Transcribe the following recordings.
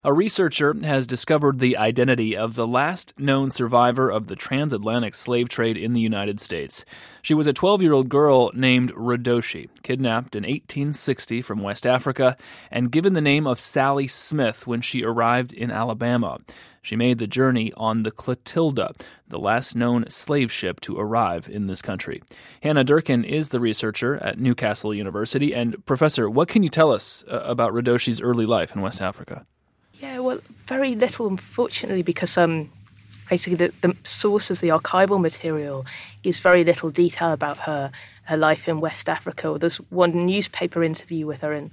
A researcher has discovered the identity of the last known survivor of the transatlantic slave trade in the United States. She was a 12-year-old girl named Radoshi, kidnapped in 1860 from West Africa and given the name of Sally Smith when she arrived in Alabama. She made the journey on the Clotilda, the last known slave ship to arrive in this country. Hannah Durkin is the researcher at Newcastle University. And Professor, what can you tell us about Radoshi's early life in West Africa? Yeah, well, very little, unfortunately, because basically the sources, the archival material, gives very little detail about her life in West Africa. There's one newspaper interview with her in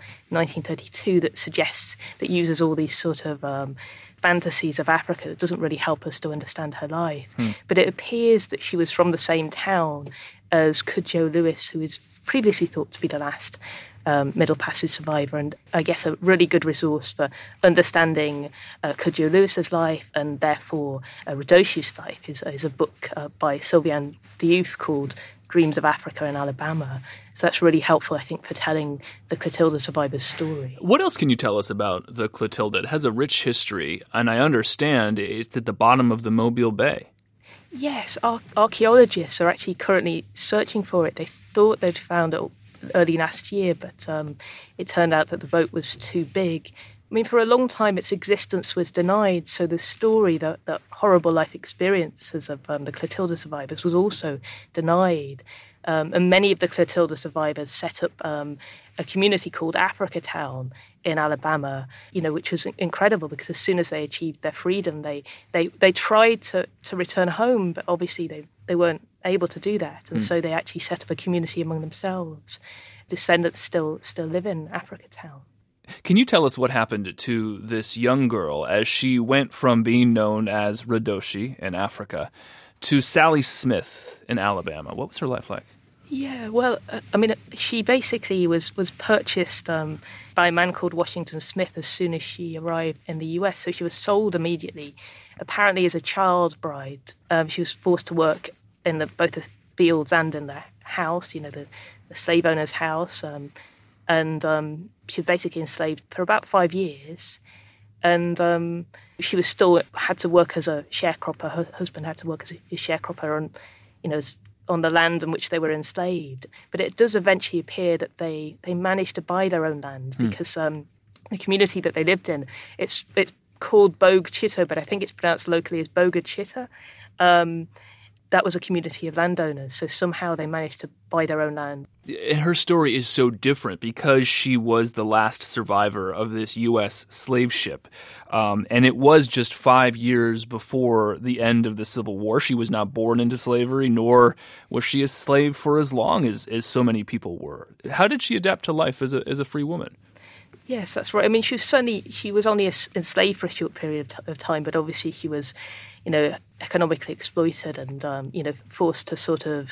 1932 that uses all these sort of fantasies of Africa. It doesn't really help us to understand her life. But it appears that she was from the same town as Cudjoe Lewis, who is previously thought to be the last Middle Passage survivor, and I guess a really good resource for understanding Cudjoe Lewis's life, and therefore Radoshi's life is a book by Sylviane Diouf called Dreams of Africa in Alabama. So that's really helpful, I think, for telling the Clotilda survivor's story. What else can you tell us about the Clotilda? It has a rich history, and I understand it's at the bottom of the Mobile Bay. Yes, archaeologists are actually currently searching for it. They thought they'd found it early last year, but it turned out that the boat was too big. I mean, for a long time, its existence was denied. So the story, the horrible life experiences of the Clotilda survivors was also denied. And many of the Clotilda survivors set up a community called Africa Town in Alabama, which was incredible because as soon as they achieved their freedom, they tried to return home, but obviously they weren't able to do that. And so they actually set up a community among themselves. Descendants still live in Africa Town. Can you tell us what happened to this young girl as she went from being known as Radoshi in Africa to Sally Smith in Alabama? What was her life like? Yeah, well, she basically was purchased by a man called Washington Smith as soon as she arrived in the US. So she was sold immediately, apparently as a child bride. She was forced to work in both the fields and in the house, the slave owner's house. And she was basically enslaved for about 5 years. And she was still had to work as a sharecropper. Her husband had to work as a sharecropper on the land on which they were enslaved. But it does eventually appear that they managed to buy their own land because the community that they lived in, it's called Bogue Chitto, but I think it's pronounced locally as Boga Chitta. That was a community of landowners, so somehow they managed to buy their own land. And her story is so different because she was the last survivor of this U.S. slave ship. And it was just 5 years before the end of the Civil War. She was not born into slavery, nor was she a slave for as long as so many people were. How did she adapt to life as a free woman? Yes, that's right. I mean, she was only enslaved for a short period of time, but obviously she was, economically exploited and, forced to sort of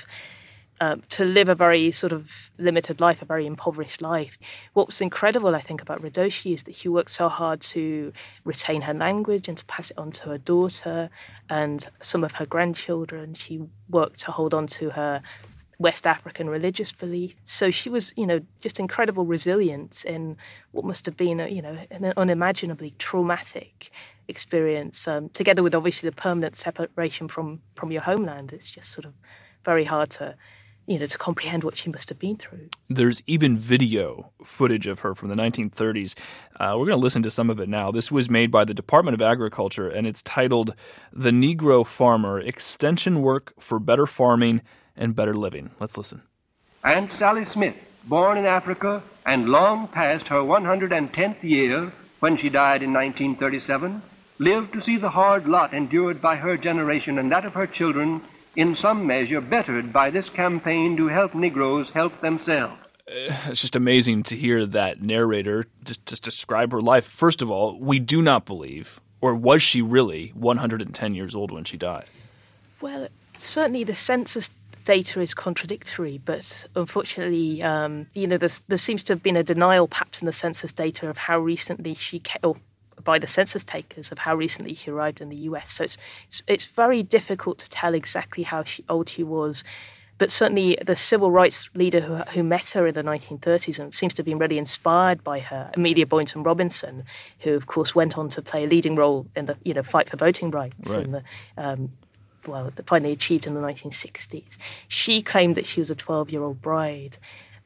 to live a very sort of limited life, a very impoverished life. What was incredible, I think, about Radoshi is that she worked so hard to retain her language and to pass it on to her daughter and some of her grandchildren. She worked to hold on to her West African religious belief. So she was, just incredible resilience in what must have been, an unimaginably traumatic experience, together with obviously the permanent separation from your homeland. It's just sort of very hard to comprehend what she must have been through. There's even video footage of her from the 1930s. We're going to listen to some of it now. This was made by the Department of Agriculture, and it's titled The Negro Farmer, Extension Work for Better Farming and Better Living. Let's listen. Aunt Sally Smith, born in Africa and long past her 110th year when she died in 1937, lived to see the hard lot endured by her generation and that of her children in some measure bettered by this campaign to help Negroes help themselves. It's just amazing to hear that narrator just describe her life. First of all, we do not believe, or was she really 110 years old when she died? Well, certainly the census data is contradictory, but unfortunately, there seems to have been a denial perhaps in the census data of how recently or by the census takers of how recently she arrived in the US. So it's very difficult to tell exactly how old she was But certainly the civil rights leader who met her in the 1930s and seems to have been really inspired by her, Amelia Boynton Robinson, who of course went on to play a leading role in the fight for voting rights in finally achieved in the 1960s. She claimed that she was a 12-year-old bride.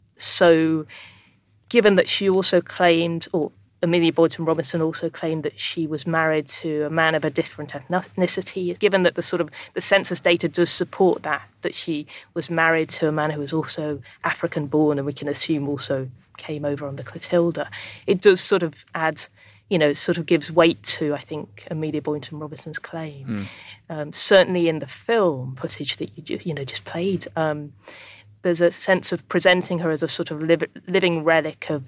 So given that she also claimed, or Amelia Boynton Robinson also claimed that she was married to a man of a different ethnicity, given that the census data does support that she was married to a man who was also African born, and we can assume also came over on the Clotilda, it does sort of add, sort of gives weight to, I think, Amelia Boynton Robinson's claim. Certainly in the film footage that you just played, there's a sense of presenting her as a sort of living relic of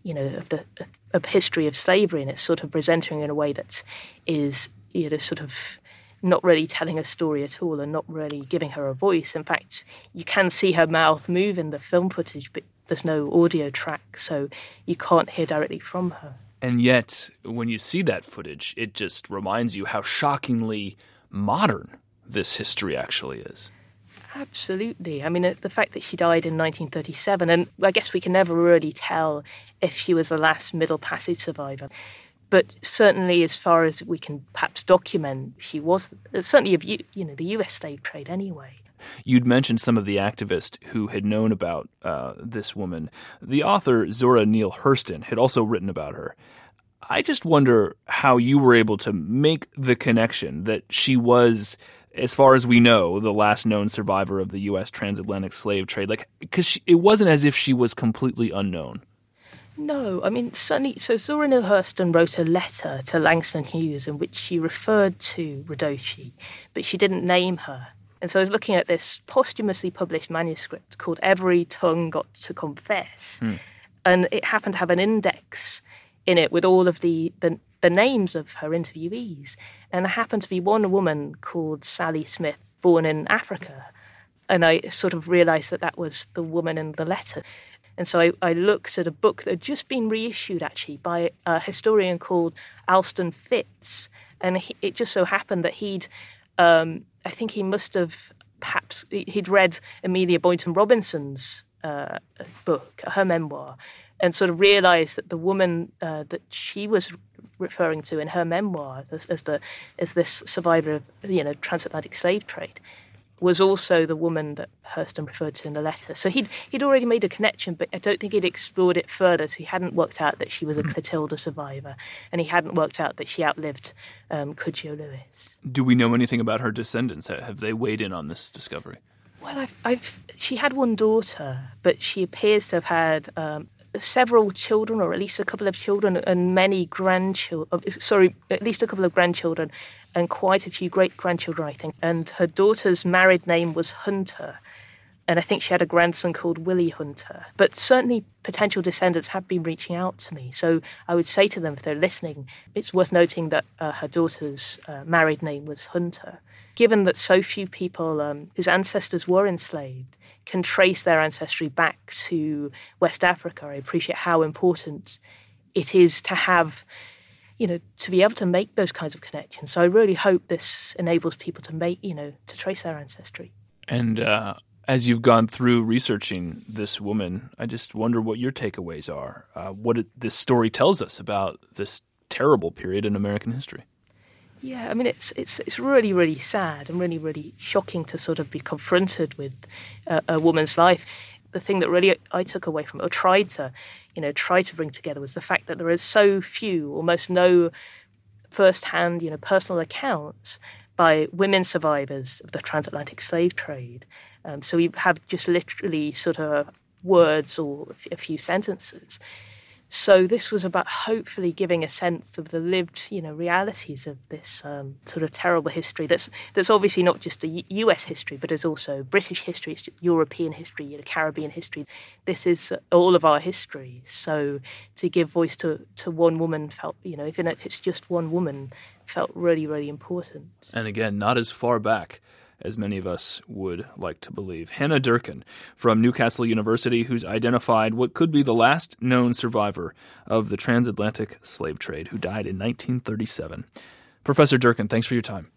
history of slavery, and it's sort of presenting her in a way that is, sort of not really telling a story at all and not really giving her a voice. In fact, you can see her mouth move in the film footage, but there's no audio track, so you can't hear directly from her. And yet, when you see that footage, it just reminds you how shockingly modern this history actually is. Absolutely. I mean, the fact that she died in 1937, and I guess we can never really tell if she was the last Middle Passage survivor. But certainly, as far as we can perhaps document, she was certainly of the U.S. slave trade anyway. You'd mentioned some of the activists who had known about this woman. The author Zora Neale Hurston had also written about her. I just wonder how you were able to make the connection that she was, as far as we know, the last known survivor of the U.S. transatlantic slave trade. Because it wasn't as if she was completely unknown. No, I mean, certainly. So Zora Neale Hurston wrote a letter to Langston Hughes in which she referred to Radoshi, but she didn't name her. And so I was looking at this posthumously published manuscript called Every Tongue Got to Confess. And it happened to have an index in it with all of the names of her interviewees. And there happened to be one woman called Sally Smith, born in Africa. And I sort of realized that was the woman in the letter. And so I looked at a book that had just been reissued, actually, by a historian called Alston Fitz. And it just so happened that I think he must have he'd read Amelia Boynton Robinson's book, her memoir, and sort of realized that the woman that she was referring to in her memoir as this survivor of transatlantic slave trade was also the woman that Hurston referred to in the letter. So he'd already made a connection, but I don't think he'd explored it further. So he hadn't worked out that she was a Clotilda survivor, and he hadn't worked out that she outlived Cudjoe Lewis. Do we know anything about her descendants? Have they weighed in on this discovery? Well, she had one daughter, but she appears to have had several children, or at least a couple of children, and many grandchildren. At least a couple of grandchildren, and quite a few great-grandchildren, I think. And her daughter's married name was Hunter, and I think she had a grandson called Willie Hunter. But certainly potential descendants have been reaching out to me, so I would say to them, if they're listening, it's worth noting that her daughter's married name was Hunter. Given that so few people whose ancestors were enslaved can trace their ancestry back to West Africa, I appreciate how important it is to have, to be able to make those kinds of connections. So I really hope this enables people to make, to trace their ancestry. And as you've gone through researching this woman, I just wonder what your takeaways are, this story tells us about this terrible period in American history. Yeah, I mean, it's really, really sad and really, really shocking to sort of be confronted with a woman's life. The thing that really I took away from it, or tried to bring together, was the fact that there is so few, almost no first-hand, personal accounts by women survivors of the transatlantic slave trade. So we have just literally sort of words or a few sentences. So this was about hopefully giving a sense of the lived, realities of this sort of terrible history. That's obviously not just a U.S. history, but is also British history, it's European history, Caribbean history. This is all of our history. So to give voice to one woman felt, even if it's just one woman, felt really, really important. And again, not as far back as many of us would like to believe. Hannah Durkin from Newcastle University, who's identified what could be the last known survivor of the transatlantic slave trade, who died in 1937. Professor Durkin, thanks for your time.